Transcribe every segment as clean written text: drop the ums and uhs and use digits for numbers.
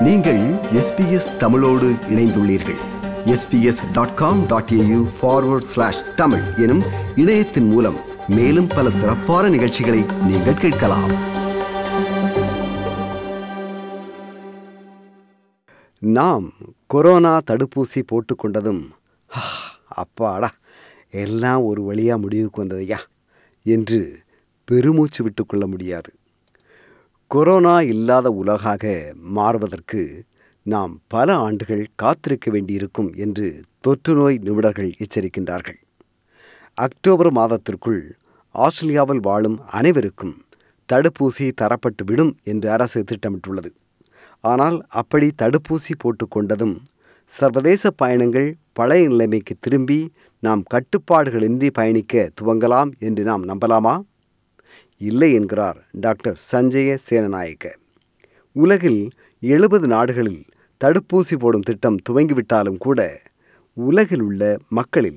நீங்கள் SBS தமிழோடு இணைந்துள்ளீர்கள். sbs.com.au/tamil எனும் இணையத்தின் மூலம் மேலும் பல சிறப்பான நிகழ்ச்சிகளை நீங்கள் கேட்கலாம். நாம் கொரோனா தடுப்பூசி போட்டுக்கொண்டதும் அப்பாடா எல்லாம் ஒரு வழியா முடிவுக்கு வந்ததையா என்று பெருமூச்சு விட்டுக்கொள்ள முடியாது. கொரோனா இல்லாத உலகாக மாறுவதற்கு நாம் பல ஆண்டுகள் காத்திருக்க வேண்டியிருக்கும் என்று தொற்று நோய் நிபுணர்கள் எச்சரிக்கின்றார்கள். அக்டோபர் மாதத்திற்குள் ஆஸ்திரேலியாவில் வாழும் அனைவருக்கும் தடுப்பூசி தரப்பட்டு விடும் என்று அரசு திட்டமிட்டுள்ளது. ஆனால் அப்படி தடுப்பூசி போட்டுக்கொண்டதும் சர்வதேச பயணங்கள் பழைய நிலைமைக்கு திரும்பி நாம் கட்டுப்பாடுகளின்றி பயணிக்க துவங்கலாம் என்று நாம் நம்பலாமா? இல்லை என்கிறார் டாக்டர் சஞ்சய சேனநாயக்க. உலகில் 70 நாடுகளில் தடுப்பூசி போடும் திட்டம் துவங்கிவிட்டாலும் கூட உலகில் உள்ள மக்களில்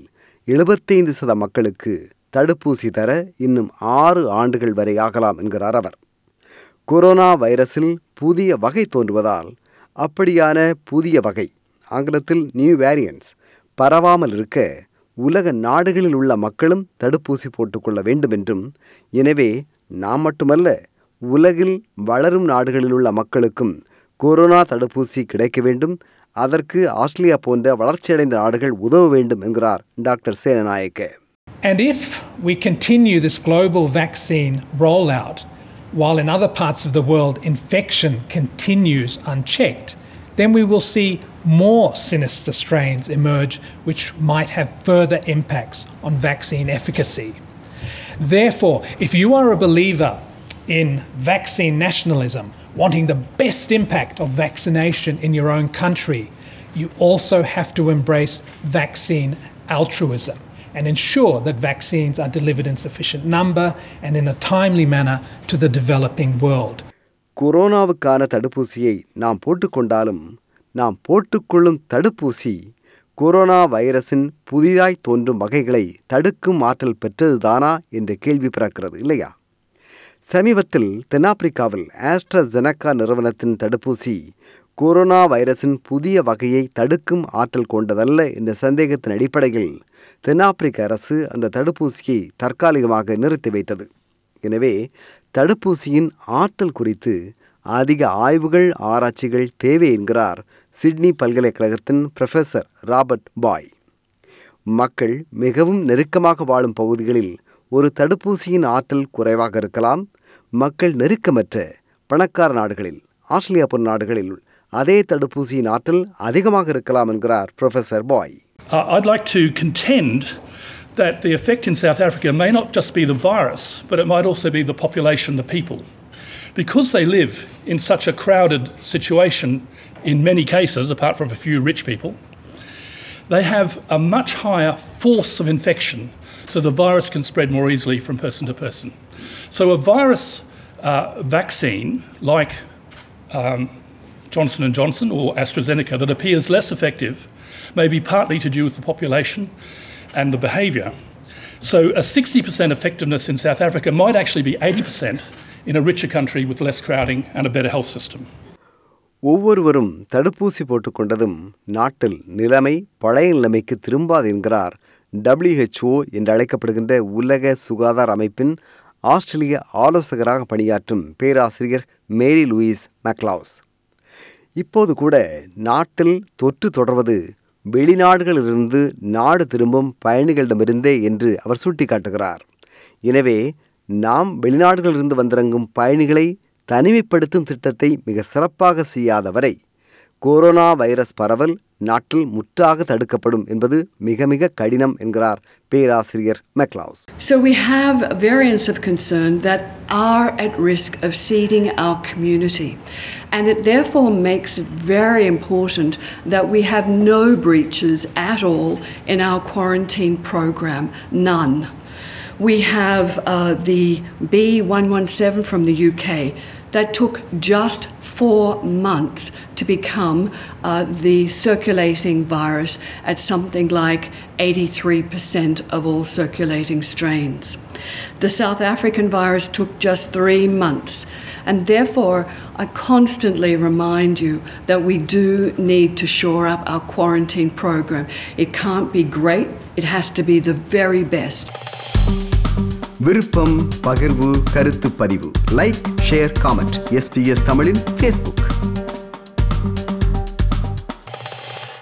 75% மக்களுக்கு தடுப்பூசி தர இன்னும் 6 ஆண்டுகள் வரை ஆகலாம் என்கிறார் அவர். கொரோனா வைரஸில் புதிய வகை தோன்றுவதால் அப்படியான புதிய வகை, ஆங்கிலத்தில் நியூ வேரியன்ட்ஸ், பரவாமல் இருக்க உலக நாடுகளில் உள்ள மக்களும் தடுப்பூசி போட்டுக்கொள்ள வேண்டும் என்றும், எனவே நாம் மட்டுமல்ல உலகில் வளரும் நாடுகளில் உள்ள மக்களுக்கும் கொரோனா தடுப்பூசி கிடைக்க வேண்டும், அதற்கு ஆஸ்திரேலியா போன்ற வளர்ச்சியடைந்த நாடுகள் உதவ வேண்டும் என்கிறார் doctor Senanayake. And if we continue this global vaccine rollout while in other parts of the world infection continues unchecked, then we will see more sinister strains emerge which might have further impacts on vaccine efficacy. Therefore, if you are a believer in vaccine nationalism, wanting the best impact of vaccination in your own country, you also have to embrace vaccine altruism and ensure that vaccines are delivered in sufficient number and in a timely manner to the developing world. கொரோனாவுக்கான தடுப்பூசியை நாம் போட்டுக்கொண்டாலும் நாம் போட்டுக்கொள்ளும் தடுப்பூசி corona வைரஸின் புதிதாய் தோன்றும் வகைகளை தடுக்கும் ஆற்றல் பெற்றதுதானா என்ற கேள்வி பிறக்கிறது, இல்லையா? சமீபத்தில் தென்னாப்பிரிக்காவில் ஆஸ்ட்ராஜெனகா நிறுவனத்தின் தடுப்பூசி கொரோனா வைரஸின் புதிய வகையை தடுக்கும் ஆற்றல் கொண்டதல்ல என்ற சந்தேகத்தின் அடிப்படையில் தென்னாப்பிரிக்க அரசு அந்த தடுப்பூசியை தற்காலிகமாக நிறுத்தி வைத்தது. எனவே தடுப்பூசியின் ஆற்றல் குறித்து அதிக ஆய்வுகள், ஆராய்ச்சிகள் தேவை என்கிறார் சிட்னி பல்கலைக்கழகத்தின் ப்ரொஃபஸர் ராபர்ட் பாய். மக்கள் மிகவும் நெருக்கமாக வாழும் பகுதிகளில் ஒரு தடுப்பூசியின் ஆற்றல் குறைவாக இருக்கலாம். மக்கள் நெருக்கமற்ற பணக்கார நாடுகளில், ஆஸ்திரேலியா போன்ற நாடுகளில் அதே தடுப்பூசியின் ஆற்றல் அதிகமாக இருக்கலாம் என்கிறார் ப்ரொஃபஸர் பாய். I'd like to contend that the effect in South Africa may not just be the virus, but it might also be the population, the people. Because they live in such a crowded situation, in many cases, apart from a few rich people, they have a much higher force of infection, so the virus can spread more easily from person to person. So a virus vaccine like Johnson & Johnson or AstraZeneca that appears less effective may be partly to do with the population and the behaviour. So a 60% effectiveness in South Africa might actually be 80% in a richer country with less crowding and a better health system. ஒவ்வொருவரும் தடுப்பூசி போட்டுக்கொண்டதும் நாட்டில் நிலைமை பழைய நிலைமைக்கு திரும்பாது என்கிறார் WHO என்று அழைக்கப்படுகின்ற உலக சுகாதார அமைப்பின் ஆஸ்திரேலிய ஆலோசகராக பணியாற்றும் பேராசிரியர் மேரி லூயிஸ் மெக்லவுஸ். இப்போது கூட நாட்டில் தொற்று தொடர்வது வெளிநாடுகளிலிருந்து நாடு திரும்பும் பயணிகளிடமிருந்தே என்று அவர் சுட்டிக்காட்டுகிறார். எனவே நாம் வெளிநாடுகளிலிருந்து வந்திறங்கும் பயணிகளை தனிமைப்படுத்தும் திட்டத்தை மிக சிறப்பாக செய்யாத வரை கொரோனா வைரஸ் பரவல் நாட்டில் முற்றாக தடுக்கப்படும் என்பது மிக மிக கடினம் என்கிறார் பேராசிரியர் மெக்லவுஸ். So we have variants of concern that are at risk of seeding our community, and it therefore makes it very important that we have no breaches at all in our quarantine program, none. We have the B117 from the UK that took just 4 months to become the circulating virus at something like 83% of all circulating strains. The South African virus took just 3 months, and therefore I constantly remind you that we do need to shore up our quarantine program. It can't be great, it has to be the very best. விருப்பம், பகிர்வு, கருத்து பதிவு. Like, share, comment. SBS தமிழின் Facebook.